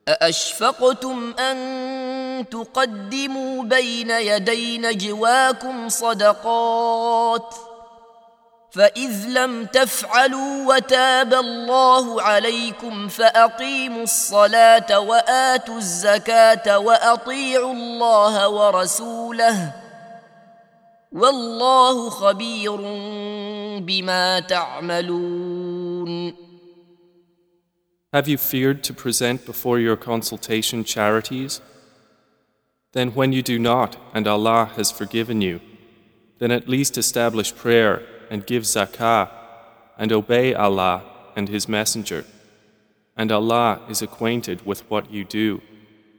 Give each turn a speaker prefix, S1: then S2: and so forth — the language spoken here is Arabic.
S1: أأشفقتم أن تقدموا بين يدي نجواكم صدقات فإذ لم تفعلوا وتاب الله عليكم فأقيموا الصلاة وآتوا الزكاة وأطيعوا الله ورسوله والله خبير بما تعملون.
S2: Have you feared to present before your consultation charities? Then when you do not, and Allah has forgiven you, then at least establish prayer and give zakah, and obey Allah and His Messenger. And Allah is acquainted with what you do.